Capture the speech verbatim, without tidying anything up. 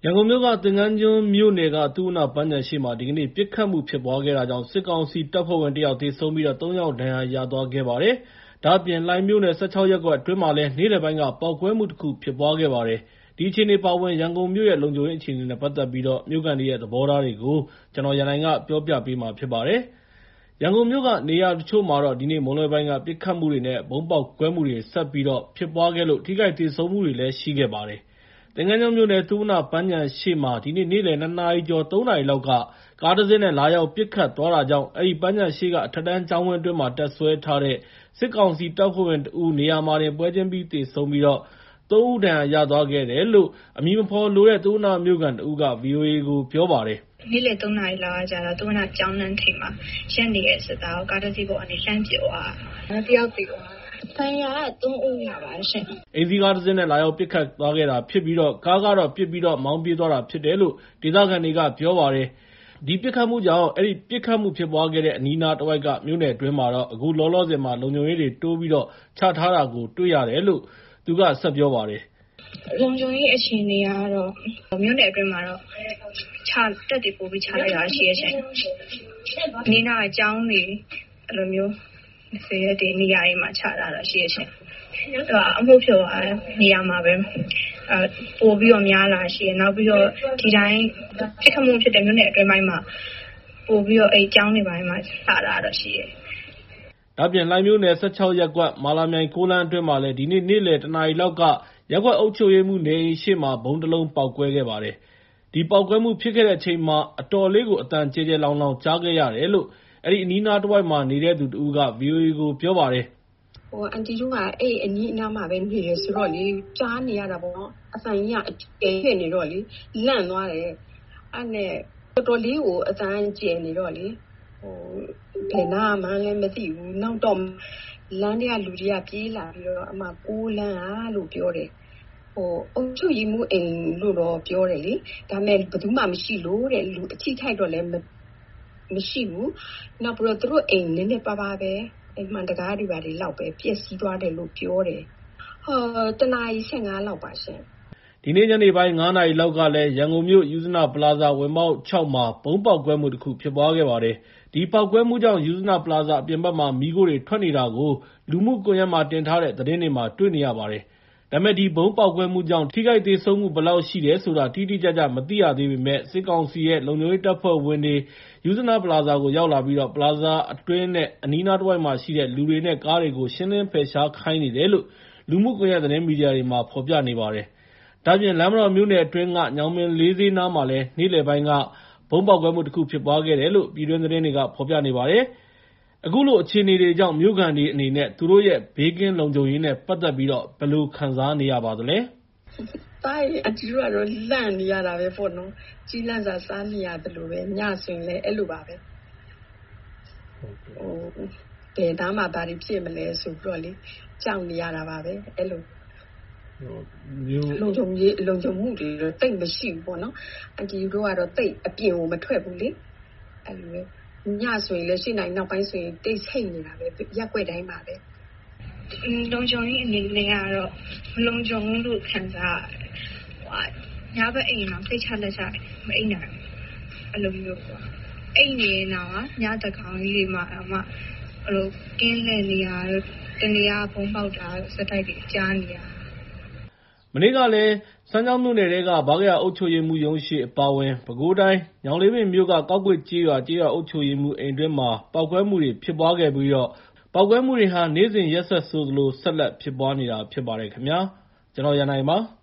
ရန်ကုန်မြို့ကသင်္ဃန်းကျွန်းမြို့နယ်ကသုဝဏ္ဏပန်းခြံရှေ့မှာဒီကနေ့ပစ်ခတ်မှုဖြစ်ပွားခဲ့တာကြောင့်စစ်ကောင်စီတပ်ဖွဲ့ဝင်တစ်ယောက်သေဆုံးပြီးတော့သုံးယောက်ဒဏ်ရာရသွားခဲ့ပါတယ်။ဒါ့အပြင်လှိုင်မြို့နယ် ၁၆ ရပ်ကွက်အတွင်းမှာလည်းနေ့လယ်ပိုင်းကပေါက်ကွဲမှုတစ်ခုဖြစ်ပွားခဲ့ပါတယ်။ဒီအခြေအနေပါဝင်ရန်ကုန်မြို့ရဲ့လုံခြုံရေးအခြေအနေနဲ့ပတ်သက်ပြီးတော့မြို့ကန်တွေရဲ့သဘောထားတွေကိုကျွန်တော်ရန်နိုင်ကပြောပြပေးမှာဖြစ်ပါတယ်။ရန်ကုန်မြို့ကနေရာတချို့မှာတော့ဒီနေ့မွန်းလွဲပိုင်းကပစ်ခတ်မှုတွေနဲ့ဘုံပေါက်ကွဲမှုတွေဆက်ပြီးတော့ဖြစ်ပွားခဲ့လို့ထိခိုက်သေဆုံးမှုတွေလည်းရှိခဲ့ပါတယ်။သင်္ဃန်းကျွန်းမြို့နယ်သုဝဏ္ဏပန်းခြံရှေ့မှာဒီနေ့နေ့လယ်နှစ်နာရီကျော်သုံးနာရီလောက်ကကားတစ်စီးနဲ့လာရောက်ပစ်ခတ်သွားတာကြောင့်အဲဒီပန်းခြံရှေ့ကအထက်တန်းကျောင်းဝင်းအတွင်းမှာတက်ဆွဲထားတဲ့စစ်ကောင်စီတပ်ဖွဲ့ဝင်တဦးနေရာမှာတင်ပွဲချင်းပြီးသေဆုံးပြီးတော့သုံးဦးဒဏ်ရာရသွားခဲ့တယ်လို့အမည်မဖော်လိုတဲ့သုဝဏ္ဏမြို့ကန်တဦးက ဗီအိုအေ ကိုပြောပါတယ်။နေ့လယ်သုံးနာရီလောက်ကကြာတော့သုဝဏ္ဏကျောင်းတန်းထိပ်မှာရက်နေတဲ့စစ်သားကိုကားတစ်စီးပေါ်အနေလှမ်းပစ်သွားတာ။တယောက်သေသွား။ဆန်ရကသုံးဦးရပါရှင်။အင်စီကားတစ်စင်းနဲ့လာရောက်ပစ်ခတ်သွားခဲ့တာဖြစ်ပြီးတော့ကားကတော့ပစ်ပြီးတော့မောင်းပြေးသွားတာဖြစ်တယ်လို့ဒေသခံတွေကပြောပါတယ်။ဒီပစ်ခတ်မှုကြောင့်အဲ့ဒီပစ်ခတ်မှုဖြစ်ပွားခဲ့တဲ့အနီးနားတစ်ဝိုက်ကမြို့နယ်အတွင်းမှာတော့အခုလောလောဆယ်မှာလုံခြုံရေးတွေတိုးပြီးတော့ချထားတာကိုတွေ့ရတယ်လို့သူကဆက်ပြောပါတယ်။လုံခြုံရေးအခြေအနေကတော့မြို့နယ်အတွင်းမှာတော့ချတက်တွေပို့ပြီးချလိုက်တာရှိရချင်း။နီးနားအကြောင်းတွေအဲ့လိုမျိုးဆေးရတဲ့နေရာတွေမှာချတာတော့ရှိရချင်း။အဲ့တော့အမှုဖြိုနေရာမှာပဲအဲပို့ပြီးတော့များလာရှိရနောက်ပြီးတော့ဒီတိုင်းပြစ်ခတ်မှုဖြစ်တဲ့မြို့နယ်အတွင်းပိုင်းမှာပို့ပြီးတော့အဲ့အကြောင်းတွေပိုင်းမှာစတာတော့ရှိရ။ဒါပြင်လှိုင်မြို့နယ် ၁၆ ရပ်ကွက်မာလာမြိုင်ကိုလန်းအတွင်းမှာလည်းဒီနေ့နေ့လယ်တနာရီလောက်ကရပ်ကွက်အုပ်ချုပ်ရေးမှူးနေအိမ်ရှေ့မှာဘုံတစ်လုံးပေါက်ကွဲခဲ့ပါတယ်။ဒီပေါက်ကွဲမှုဖြစ်ခဲ့တဲ့အချိန်မှာအတော်လေးကိုအတန်ကျဲကျဲလောင်လောင်ကြားခဲ့ရတယ်လို့အဲ့ဒီအနီးနားတစ်ဝိုက်မှာနေတဲ့သူတဦးက ဗီအိုအေ ကိုပြောပါတယ်။ဟိုအန်တီတို့ကအဲ့အနီးအနားမှာပဲနေရဆိုတော့လေကြားနေရတာပေါ့နော်။အတန်ကြီးကအကျယ်ဖြစ်နေတော့လေလန့်သွားတယ်။အဲ့နဲ့တော်တော်လေးကိုအတန်ကျယ်နေတော့လေဟိုဘယ်နာမှလည်းမသိဘူးနောက်တော့လမ်းတွေကလူတွေကပြေးလာပြီးတော့အမကိုလန်းအားလို့ပြောတယ်ဟိုအုပ်ချုပ်ရေးမှုအိမ်လို့တော့ပြောတယ်လေဒါပေမဲ့ဘယ်သူမှမရှိလို့တဲ့လူအချိထိုက်တော့လည်းမရှိဘူးနောက်ပြီးတော့သူတို့အိမ်နည်းနည်းပါးပါးပဲအိမ်မှန်တကားတွေပါလေလောက်ပဲပြည့်စည်သွားတယ်လို့ပြောတယ်ဟောတနာရီ၁၅လောက်ပါရှင်ဒီနေ့ညနေပိုင်း၅နာရီလောက်ကလည်းရန်ကုန်မြို့ယူဇနာပလာဇာဝင်ပေါက်၆မှာဘုံပေါက်ကွဲမှုတစ်ခုဖြစ်ပွားခဲ့ပါတယ်ဒီပေါက်ကွဲမှုကြောင့်ယူဇနာပလာဇာအပြင်ဘက်မှာမီးခိုးတွေထွက်နေတာကိုလူမှုကွန်ရက်မှာတင်ထားတဲ့သတင်းတွေမှာတွေ့နေရပါတယ်ဒါပေမဲ့ဒီဘုံပေါက်ကွဲမှုကြောင့်ထိခိုက်သေးဆုံးမှုဘယ်လောက်ရှိတယ်ဆိုတာတိတိကျကျမသိရသေးပေမဲ့စစ်ကောင်စီရဲ့လုံခြုံရေးတပ်ဖွဲ့ဝင်တွေယူဇနာပလာဇာကိုရောက်လာပြီးတော့ပလာဇာအတွင်းနဲ့အနီးနားတစ်ဝိုက်မှာရှိတဲ့လူတွေနဲ့ကားတွေကိုရှင်းလင်းဖယ်ရှားခိုင်းနေတယ်လို့လူမှုကွန်ရက်သတင်းမီဒီယာတွေမှာဖော်ပြနေပါတယ်ဒါပြင်လမ်းမတော်မြို့နယ်အတွင်းကညောင်ပင်လေးစေးနားမှာလည်းနေ့လယ်ပိုင်းကဘုံပေါက်ကွဲမှုတစ်ခုဖြစ်ပွားခဲ့တယ်လို့ပြည်တွင်းသတင်းတွေကဖော်ပြနေပါတယ်။အခုလိုအခြေအနေတွေကြောင့်မြို့ကန်တွေအနေနဲ့သူတို့ရဲ့ဘေးကင်းလုံခြုံရေးနဲ့ပတ်သက်ပြီးတော့ဘယ်လိုခံစားနေရပါသလဲ။တိုင်းအတူတူကတော့လန့်နေရတာပဲပေါ့နော်။ကြီးလန့်စာစားနေရတယ်လို့ပဲညဆိုရင်လည်းအဲ့လိုပါပဲ။ဟုတ်ကဲ့။ဟိုဘယ်သားမှဘာတွေဖြစ်မလဲဆိုပြီးတော့လေကြောက်နေရတာပါပဲအဲ့လိုမျိုးလုံခြုံရေးလုံခြုံမှုတွေတော့တိတ်မရှိဘူးပေါ့နော်အန်တီတို့ကတော့တိတ်အပြင်ကိုမထွက်ဘူးလေအဲ့လိုညဆိုရင်လည်းရှင်းနိုင်နောက်ပိုင်းဆိုရင်တိတ်ဆိတ်နေတာပဲရက်ွက်တိုင်းပါပဲလုံခြုံရေးအနေနဲ့ကတော့မလုံခြုံဘူးလို့ခံစားရတယ်ဟိုညဘက်အိမ်တော့စိတ်ချလက်ချမအိမ်နိုင်အဲ့လိုမျိုးပေါ့အိမ်နေနေတာညတကောင်ကြီးတွေမှာအမှအဲ့လိုကင်းတဲ့နေရာတနေရာဘုံပေါက်တာစက်တိုက်တွေကြားနေရမနေ့ကလည်းစမ်းချောင်းမြို့နယ်ကဗားကရအုပ်ချုပ်ရေးမှူးရုံးရှိအပါဝင်ပဲခူးတိုင်းညောင်လေးပင်မြို့ကကောက်ကွေ့ကျေးရွာကျေးရွာအုပ်ချုပ်ရေးမှူးအိမ်တွင်းမှာပောက်ကွဲမှုတွေဖြစ်ပွားခဲ့ပြီးတော့ပောက်ကွဲမှုတွေဟာနေ့စဉ်ရက်ဆက်ဆိုသလိုဆက်လက်ဖြစ်ပွားနေတာဖြစ်ပါတယ်ခင်ဗျာကျွန်တော်ရန်နိုင်ပါ